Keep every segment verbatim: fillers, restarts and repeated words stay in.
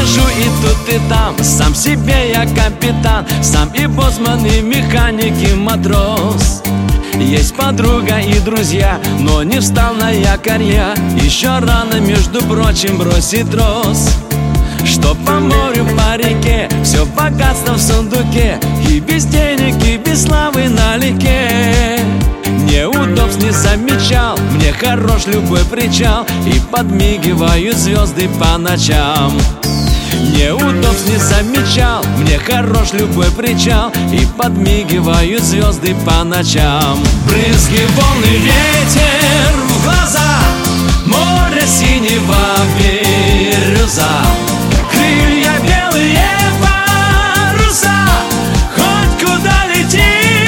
хожу и тут и там, сам себе я капитан, сам и боцман, и механик, и матрос. Есть подруга и друзья, но не встал на якорь я. Еще рано, между прочим, бросить трос. Что по морю, по реке, все богатство в сундуке, и без денег, и без славы налегке. Неудобств не замечал, мне хорош любой причал, и подмигивают звезды по ночам. Неудобств не замечал, мне хорош любой причал, и подмигивают звезды по ночам. Брызги, волны, ветер в глаза, море синего бирюза, крылья белые паруса, хоть куда лети.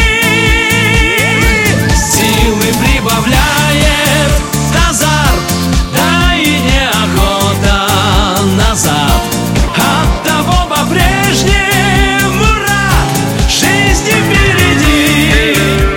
Силы прибавляет азарт, да и неохота назад. Оттого по-прежнему рад жизни впереди.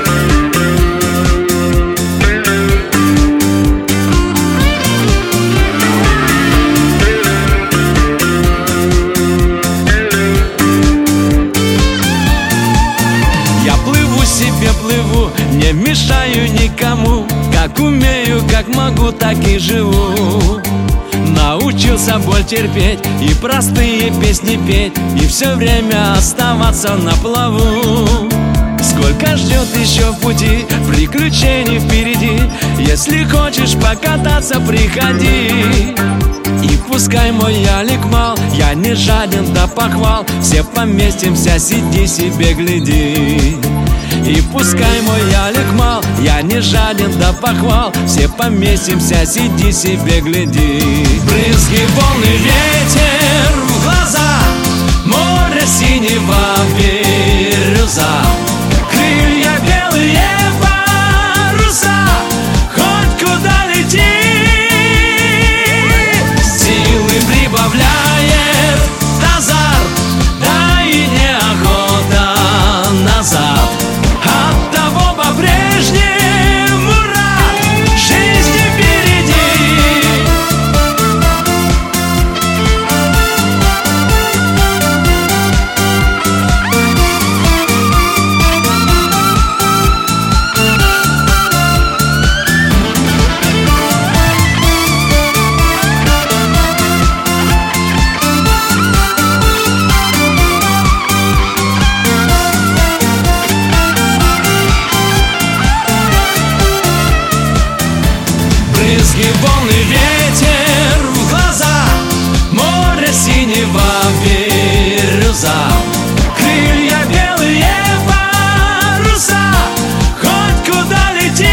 Я плыву себе, плыву, не мешаю никому. Как умею, как могу, так и живу. Научился боль терпеть и простые песни петь, и все время оставаться на плаву. Сколько ждет еще в пути, приключений впереди. Если хочешь покататься, приходи. И пускай мой ялик мал, я не жаден до похвал, все поместимся, сиди себе, гляди. И пускай мой ялик мал, я не жаден до похвал, все поместимся, сиди себе, гляди. Брызги, волны, ветер в глаза, море синего бирюза, крылья белые паруса, хоть куда лети. Силы прибавляет азарт, да и неохота назад. Оттого по-прежнему рад жизни впереди. Брызги, волны, ветер в глаза, море синего бирюза, крылья белые паруса, хоть куда лети.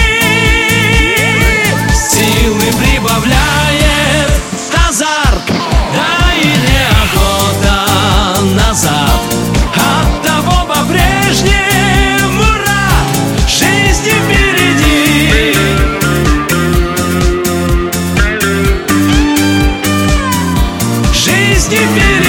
Силы прибавляет азарт, да и неохота назад. Оттого по-прежнему рад жизни впереди. Жизни впереди.